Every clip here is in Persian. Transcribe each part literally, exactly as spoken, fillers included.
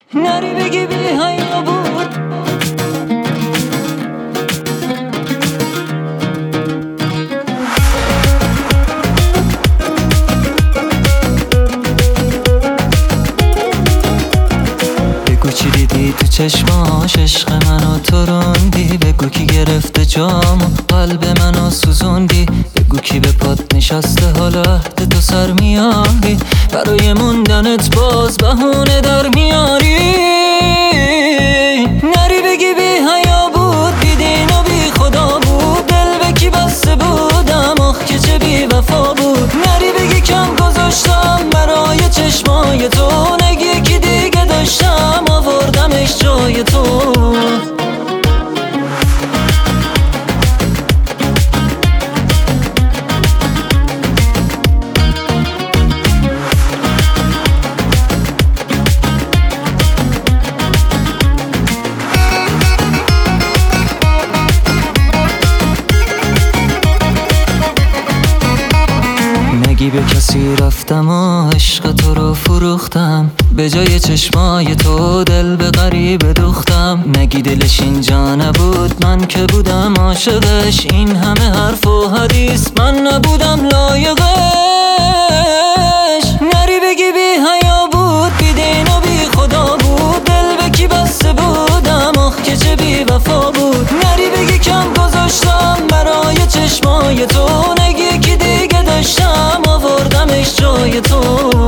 نری بگی بی حیا بود. بگو چی دیدی تو چشماش، عشق منو تو روندی. بگو کی گرفته جامو، قلب منو سوزوندی. بگو کی به پات نشسته حالا عهد تو سر میاری. برای موندنت باز بهونه در میاری. نری بگی بی حیا بود، بی دین و بی خدا بود. دل به کی بسته بودم، آخ که چه بی وفا بود. نری بگی کم گذاشتم برای چشمای تو. نگی کی دیگه داشتم آوردمش جای تو. نگی به کسی رفتم و عشق تو رو فروختم. به جای چشمای تو دل به غریبه دوختم. نگی دلش اینجا نبود، من که بودم عاشقش. این همه حرف و حدیث من نبودم لایقش. نری بگی بی حیا بود، بی دین و بی خدا بود. دل به کی بسته بودم، آخ که چه بی وفا بود. نری بگی کم گذاشتم برای چشمای تو. نگی کی دیگه داشتم آوردمش جای تو.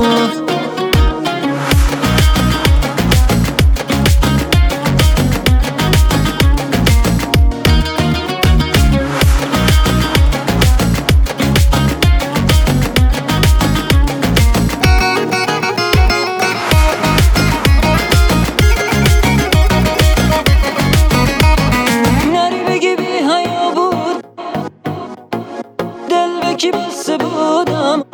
کی بسته بودم،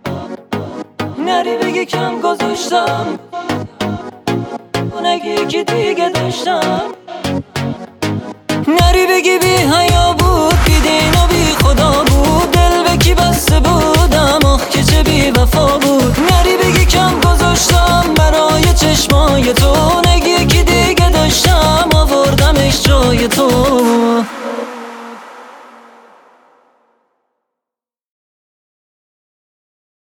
نری بگی کم گذاشتم. نگی کی دیگه داشتم. نری بگی بی حیا بود، بی دین و بی خدا بود. دل به کی بسته بودم، آخ که چه بی وفا بود. نری بگی کم گذاشتم برای چشمای تو. نگی کی دیگه داشتم آوردمش جای تو.